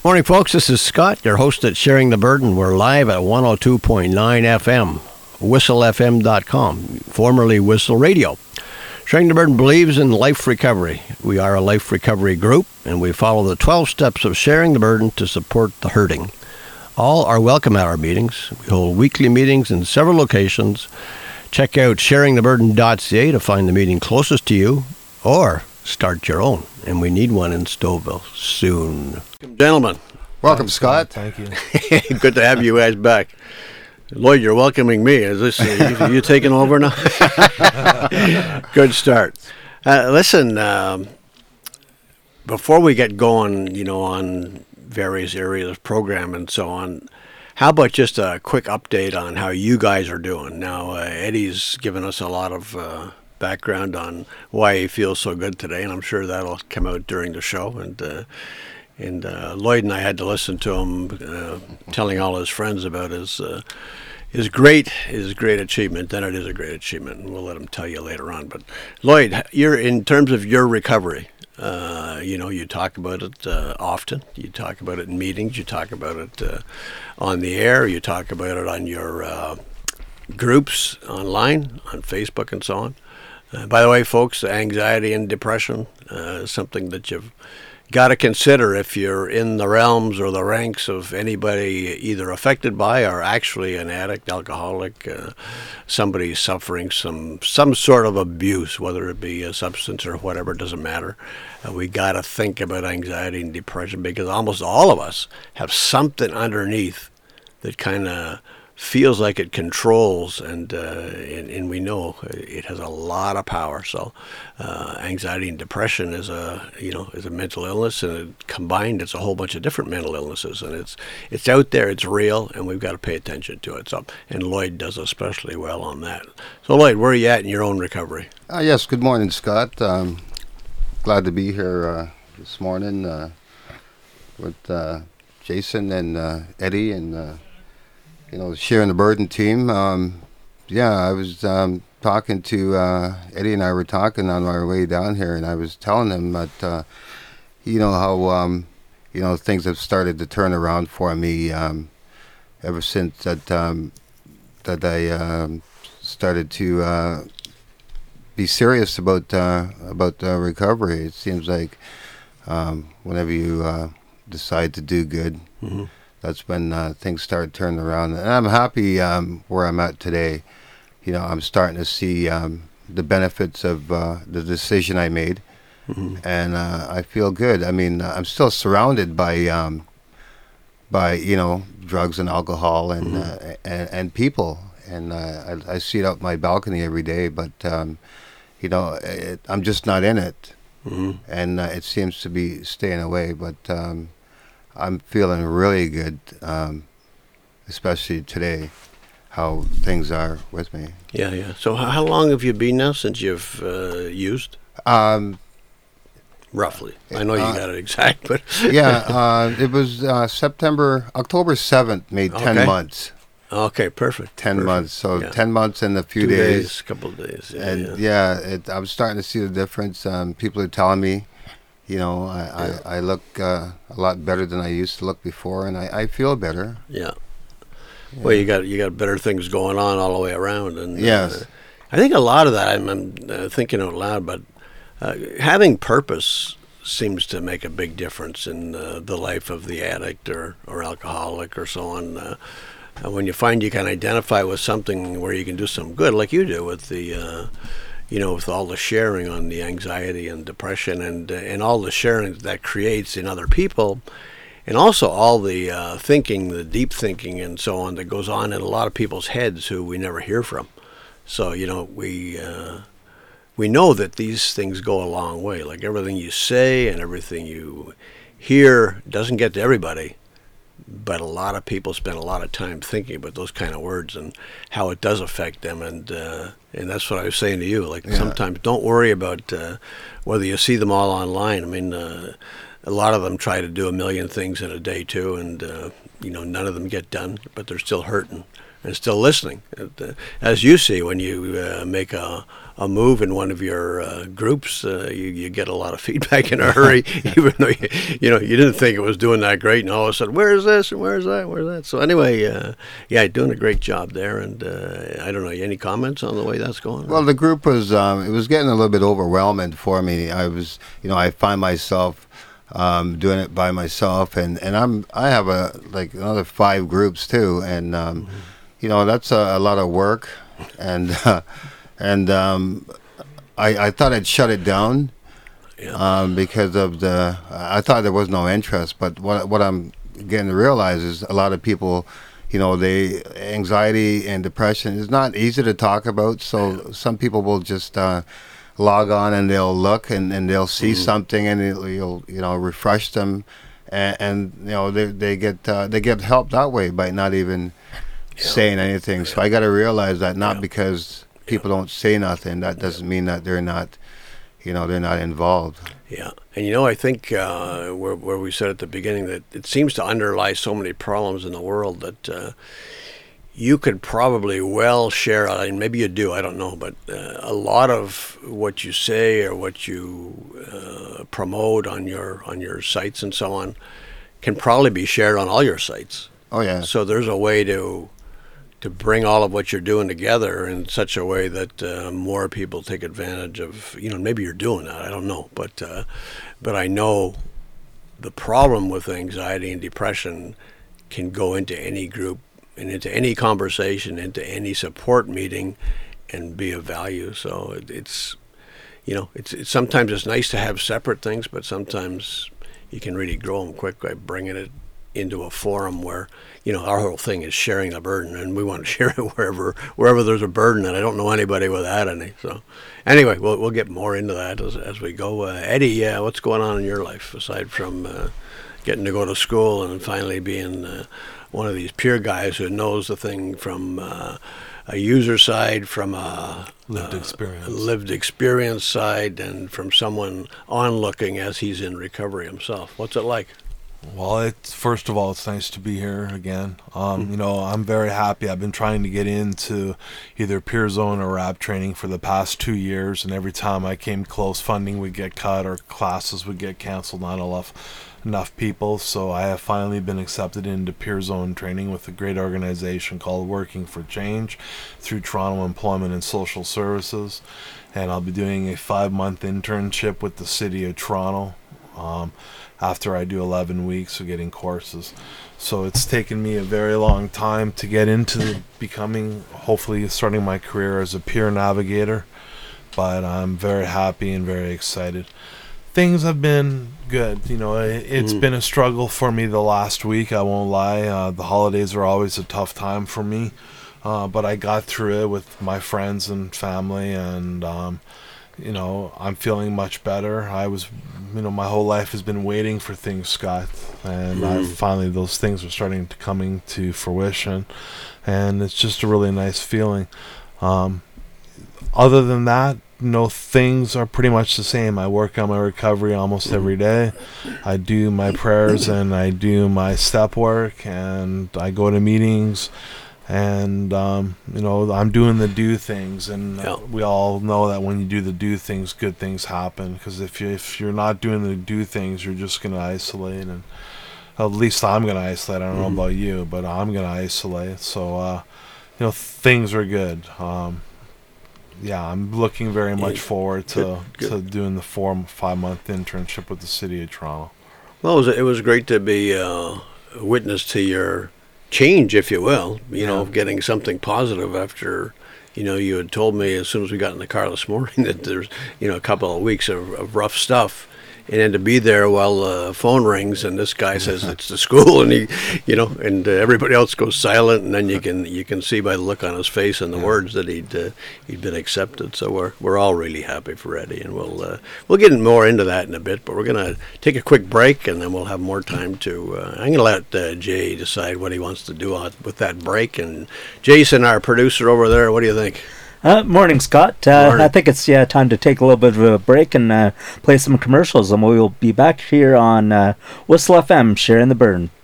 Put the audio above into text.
Morning, folks. This is Scott, your host at Sharing the Burden. We're live at 102.9 FM, whistlefm.com, formerly Whistle Radio. Sharing the Burden believes in life recovery. We are a life recovery group, and we follow the 12 steps of sharing the burden to support the hurting. All are welcome at our meetings. We hold weekly meetings in several locations. Check out sharingtheburden.ca to find the meeting closest to you, or start your own, and we need one in Stouffville soon. Gentlemen. Welcome, Scott. Thank you. Good to have you guys back. Lloyd, you're welcoming me. Is this you taking over now? Good start. Listen, before we get going, on various areas of program and so on, how about just a quick update on how you guys are doing? Now, Eddie's given us a lot of background on why he feels so good today, and I'm sure that'll come out during the show. And Lloyd and I had to listen to him telling all his friends about his great achievement. Then it is a great achievement, and we'll let him tell you later on. But Lloyd, you're in terms of your recovery. You talk about it often. You talk about it in meetings. You talk about it on the air. You talk about it on your groups online, on Facebook, and so on. By the way, folks, anxiety and depression is something that you've got to consider if you're in the realms or the ranks of anybody either affected by or actually an addict, alcoholic, somebody suffering some sort of abuse, whether it be a substance or whatever, it doesn't matter. We got to think about anxiety and depression because almost all of us have something underneath that kind of feels like it controls, and we know it has a lot of power. So anxiety and depression is a mental illness, and combined it's a whole bunch of different mental illnesses, and it's out there, it's real, and we've got to pay attention to it. So, and Lloyd does especially well on that. So Lloyd, where are you at in your own recovery? Yes, good morning, Scott. Glad to be here this morning with Jason and Eddie and Sharing the Burden team. I was talking to Eddie, and I were talking on our way down here, and I was telling him that how things have started to turn around for me ever since that I started to be serious about recovery. It seems like whenever you decide to do good, mm-hmm. That's when things start turning around. And I'm happy where I'm at today. I'm starting to see the benefits of the decision I made. Mm-hmm. And I feel good. I mean, I'm still surrounded by drugs and alcohol and mm-hmm. And people. And I see it out my balcony every day. But, I'm just not in it. Mm-hmm. And it seems to be staying away. But I'm feeling really good, especially today, how things are with me. Yeah. So how long have you been now since you've used? Roughly. I know you got it exact, but... it was October 7th, made 10 months. Okay, perfect. 10 months, so 10 months and a few days. Couple of days. I'm starting to see the difference. People are telling me, I look a lot better than I used to look before, and I feel better. Yeah. Well, you got better things going on all the way around, and yes, I think a lot of that. I'm thinking out loud, but having purpose seems to make a big difference in the life of the addict or alcoholic or so on. When you find you can identify with something where you can do some good, like you do with the. With all the sharing on the anxiety and depression and all the sharing that creates in other people, and also all the thinking, the deep thinking and so on that goes on in a lot of people's heads who we never hear from. So, we know that these things go a long way. Like everything you say and everything you hear doesn't get to everybody, but a lot of people spend a lot of time thinking about those kind of words and how it does affect them. And that's what I was saying to you. Like sometimes don't worry about whether you see them all online. I mean, a lot of them try to do a million things in a day too, and none of them get done, but they're still hurting. and still listening. As you see, when you make a move in one of your groups, you get a lot of feedback in a hurry, even though you didn't think it was doing that great, and all of a sudden, where's this and where's that? So anyway, doing a great job there. And I don't know, any comments on the way that's going? Well, the group was it was getting a little bit overwhelming for me. I find myself doing it by myself, and I have another 5 groups too, and that's a lot of work, and I thought I'd shut it down because of I thought there was no interest, but what I'm getting to realize is a lot of people, the anxiety and depression is not easy to talk about, so some people will just log on and they'll look and they'll see something, and you'll refresh them, and they get help that way by not even saying anything. So I got to realize that not because people don't say nothing, that doesn't mean that they're not involved. Yeah, and I think where we said at the beginning that it seems to underlie so many problems in the world that you could probably well share, and maybe you do, I don't know, but a lot of what you say or what you promote on your sites and so on can probably be shared on all your sites. Oh yeah. So there's a way to bring all of what you're doing together in such a way that more people take advantage of. Maybe you're doing that, I don't know, but I know the problem with anxiety and depression can go into any group and into any conversation, into any support meeting, and be of value. So it's sometimes it's nice to have separate things, but sometimes you can really grow them quick by bringing it into a forum where our whole thing is sharing the burden, and we want to share it wherever there's a burden, and I don't know anybody without any. So anyway, we'll get more into that as we go. Eddie, what's going on in your life aside from getting to go to school and finally being one of these peer guys who knows the thing from a user side, from a lived experience side, and from someone onlooking as he's in recovery himself? What's it like? Well, first of all, it's nice to be here again. I'm very happy. I've been trying to get into either Peer Zone or RAP training for the past 2 years, and every time I came close, funding would get cut or classes would get canceled, not enough people. So I have finally been accepted into Peer Zone training with a great organization called Working for Change through Toronto Employment and Social Services, and I'll be doing a 5-month internship with the City of Toronto after I do 11 weeks of getting courses. So it's taken me a very long time to get into hopefully starting my career as a peer navigator, but I'm very happy and very excited. Things have been good. It's been a struggle for me the last week, I won't lie. The holidays are always a tough time for me, but I got through it with my friends and family, and I'm feeling much better. My whole life has been waiting for things, Scott, and finally those things are starting to coming to fruition, and it's just a really nice feeling. Other than that, things are pretty much the same. I work on my recovery almost every day. I do my prayers and I do my step work, and I go to meetings. And I'm doing the do things, and we all know that when you do the do things, good things happen. Because if you're not doing the do things, you're just going to isolate, and at least I'm going to isolate. I don't know about you, but I'm going to isolate. So things are good. I'm looking very much forward to doing the 4-5 month internship with the City of Toronto. Well, it was great to be a witness to your change, if you will, of getting something positive after, you had told me as soon as we got in the car this morning that there's, a couple of weeks of rough stuff. And then to be there while the phone rings and this guy says it's the school, and he, and everybody else goes silent, and then you can see by the look on his face and the words that he'd been accepted. So we're all really happy for Eddie, and we'll get more into that in a bit. But we're gonna take a quick break, and then we'll have more time to. I'm gonna let Jay decide what he wants to do with that break. And Jason, our producer over there, what do you think? Morning, Scott. Morning. I think it's time to take a little bit of a break and play some commercials, and we will be back here on Whistle FM, sharing the burden.